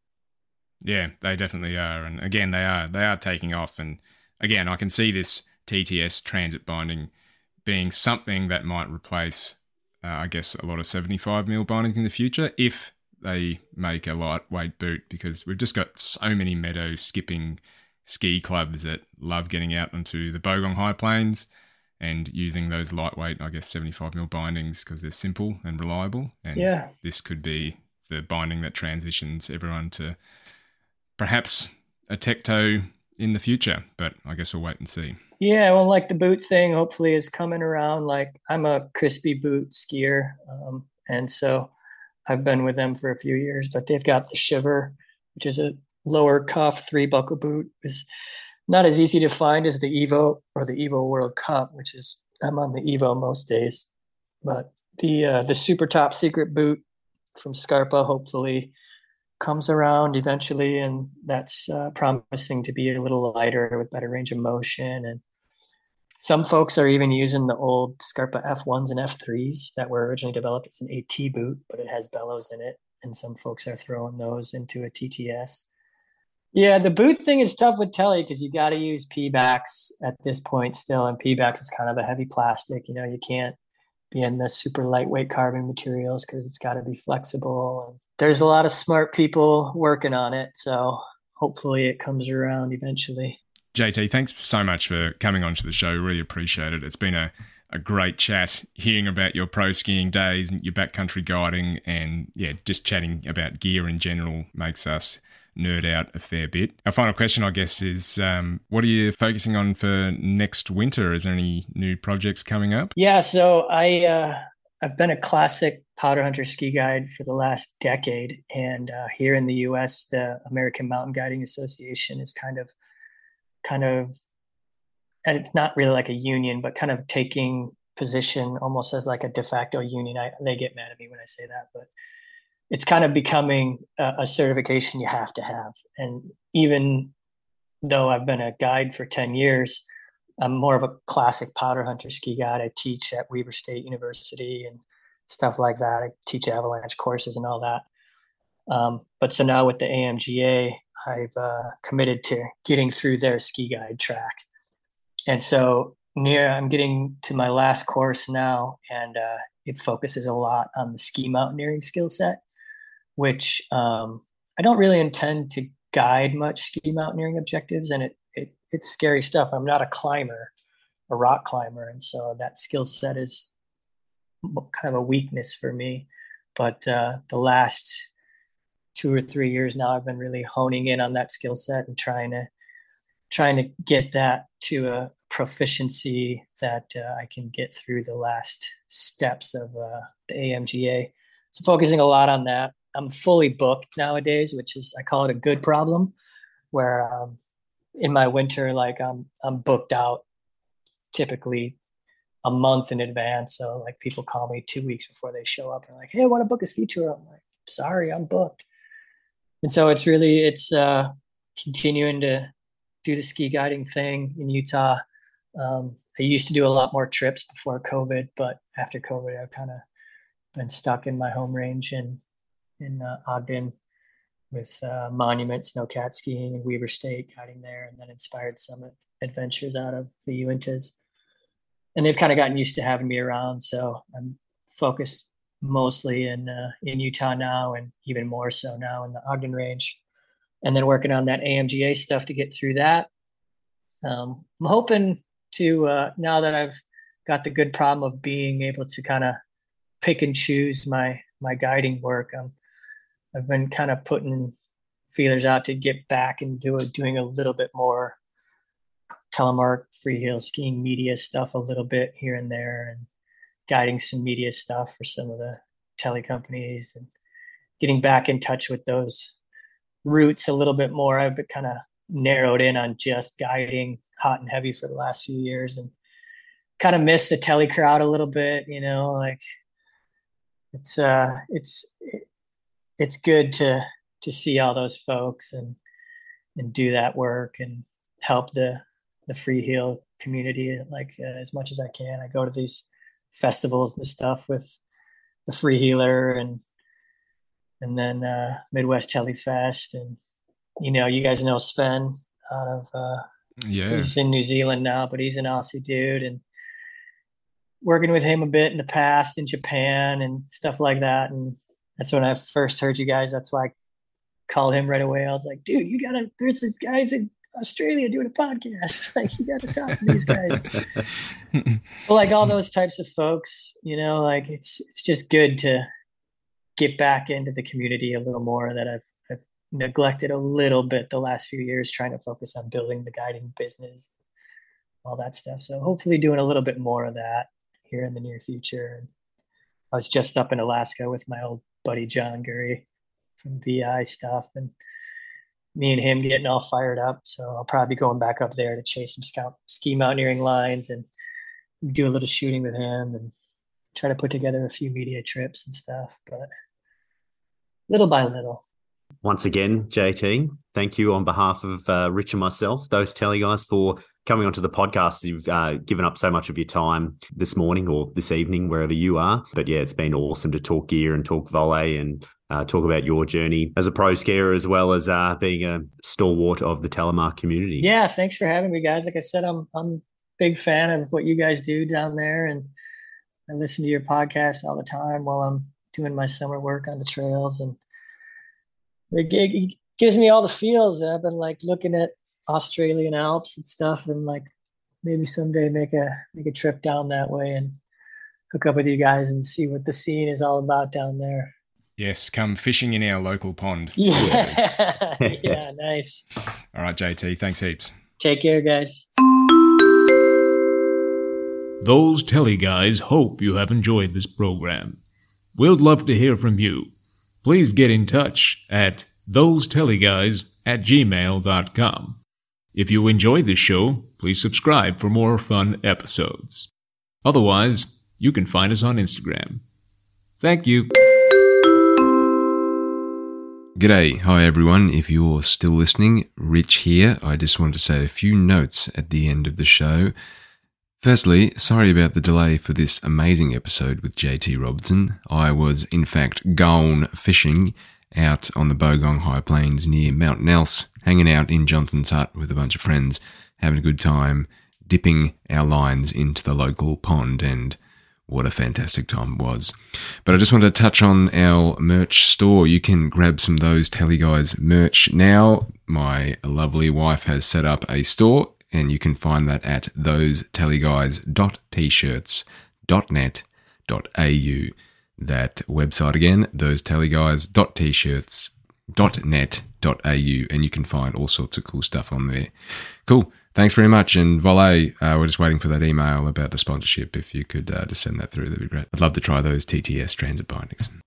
Yeah, they definitely are. And again, they are they are taking off. And again, I can see this T T S transit binding being something that might replace, uh, I guess, a lot of seventy-five mil bindings in the future if they make a lightweight boot, because we've just got so many meadow skipping ski clubs that love getting out onto the Bogong High Plains and using those lightweight, I guess, seventy-five mil bindings because they're simple and reliable. And Yeah. this could be the binding that transitions everyone to perhaps a Tecto in the future, but I guess we'll wait and see. Yeah, well, like the boot thing hopefully is coming around. Like I'm a Crispy boot skier, um, and so I've been with them for a few years, but they've got the Shiver, which is a lower cuff three buckle boot. Is not as easy to find as the Evo or the Evo World Cup, which is I'm on the Evo most days. But the uh, the super top secret boot from Scarpa hopefully comes around eventually, and that's uh, promising to be a little lighter with better range of motion. And some folks are even using the old Scarpa F ones and F threes that were originally developed. It's an AT boot, but it has bellows in it, and some folks are throwing those into a T T S. Yeah, the boot thing is tough with Tele because you got to use P-backs at this point still, and P-backs is kind of a heavy plastic. You know, you can't be in the super lightweight carbon materials because it's got to be flexible. And there's a lot of smart people working on it, so hopefully it comes around eventually. J T, thanks so much for coming onto the show. Really appreciate it. It's been a, a great chat, hearing about your pro skiing days and your backcountry guiding, and yeah, just chatting about gear in general makes us nerd out a fair bit. Our final question, I guess, is um, what are you focusing on for next winter? Is there any new projects coming up? Yeah, so I, uh, I've been a classic powder hunter ski guide for the last decade. And uh, here in the U S, the American Mountain Guiding Association is kind of, kind of, and it's not really like a union, but kind of taking position almost as like a de facto union. I, they get mad at me when I say that, but it's kind of becoming a, a certification you have to have. And even though I've been a guide for ten years, I'm more of a classic powder hunter ski guide. I teach at Weber State University and stuff like that. I teach avalanche courses and all that. Um, but so now with the A M G A, I've uh, committed to getting through their ski guide track. And so near, I'm getting to my last course now, and uh, it focuses a lot on the ski mountaineering skill set, which um, I don't really intend to guide much ski mountaineering objectives. And it, it it's scary stuff. I'm not a climber, a rock climber. And so that skill set is kind of a weakness for me. But uh, the last two or three years now, I've been really honing in on that skill set and trying to trying to get that to a proficiency that uh, I can get through the last steps of uh, the A M G A. So focusing a lot on that. I'm fully booked nowadays, which is, I call it a good problem, where um, in my winter, like I'm, I'm booked out typically a month in advance. So like people call me two weeks before they show up and like, hey, I want to book a ski tour. I'm like, sorry, I'm booked. And so it's really, it's uh, continuing to do the ski guiding thing in Utah. Um, I used to do a lot more trips before COVID, but after COVID, I've kind of been stuck in my home range and in uh, Ogden with uh, Monument, snowcat skiing, and Weber State guiding there, and then Inspired Summit adventures out of the Uintas. And they've kind of gotten used to having me around, so I'm focused mostly in uh, in Utah now, and even more so now in the Ogden range, and then working on that A M G A stuff to get through that. Um, I'm hoping to, uh, now that I've got the good problem of being able to kind of pick and choose my my guiding work, um, I've been kind of putting feelers out to get back and do doing a little bit more telemark freeheel skiing media stuff a little bit here and there, and guiding some media stuff for some of the tele companies, and getting back in touch with those roots a little bit more. I've been kind of narrowed in on just guiding hot and heavy for the last few years, and kind of miss the tele crowd a little bit, you know, like it's, uh, it's, it, it's good to, to see all those folks and, and do that work and help the, the freeheel community, like uh, as much as I can. I go to these festivals and stuff with the Freeheeler and, and then uh, Midwest Telefest. And, you know, you guys know Sven out of, uh, yeah, he's in New Zealand now, but he's an Aussie dude, and working with him a bit in the past in Japan and stuff like that. And that's when I first heard you guys. That's why I called him right away. I was like, dude, you gotta, there's these guys in Australia doing a podcast. Like, you gotta talk to these guys. Well, like all those types of folks, you know, like it's it's just good to get back into the community a little more that I've, I've neglected a little bit the last few years, trying to focus on building the guiding business, all that stuff. So hopefully doing a little bit more of that here in the near future. I was just up in Alaska with my old buddy John Gurry from V I stuff, and me and him getting all fired up. So I'll probably be going back up there to chase some scout ski mountaineering lines and do a little shooting with him and try to put together a few media trips and stuff, but little by little. Once again, J T, thank you on behalf of uh, Rich and myself, those Telly guys, for coming onto the podcast. You've uh, given up so much of your time this morning or this evening, wherever you are. But yeah, it's been awesome to talk gear and talk volley and uh, talk about your journey as a pro skier, as well as uh, being a stalwart of the telemark community. Yeah, thanks for having me, guys. Like I said, I'm I'm a big fan of what you guys do down there, and I listen to your podcast all the time while I'm doing my summer work on the trails, and it, it gives me all the feels. I've been like looking at Australian Alps and stuff, and like maybe someday make a make a trip down that way and hook up with you guys and see what the scene is all about down there. Yes, come fishing in our local pond. Yeah, yeah, nice. All right, J T, thanks heaps. Take care, guys. Those Telly guys hope you have enjoyed this program. We'd love to hear from you. Please get in touch at thosetellyguys at gmail dot com. If you enjoyed this show, please subscribe for more fun episodes. Otherwise, you can find us on Instagram. Thank you. G'day. Hi, everyone. If you're still listening, Rich here. I just wanted to say a few notes at the end of the show. Firstly, sorry about the delay for this amazing episode with J T Robertson. I was, in fact, gone fishing out on the Bogong High Plains near Mount Nels, hanging out in Johnson's hut with a bunch of friends, having a good time, dipping our lines into the local pond, and what a fantastic time it was. But I just wanted to touch on our merch store. You can grab some of those Telly Guys merch now. My lovely wife has set up a store, and you can find that at those telly guys dot t shirts dot net dot a u. That website again, those telly guys dot t shirts dot net dot a u, and you can find all sorts of cool stuff on there. Cool. Thanks very much. And Volley, uh, we're just waiting for that email about the sponsorship. If you could uh, just send that through, that'd be great. I'd love to try those T T S transit bindings.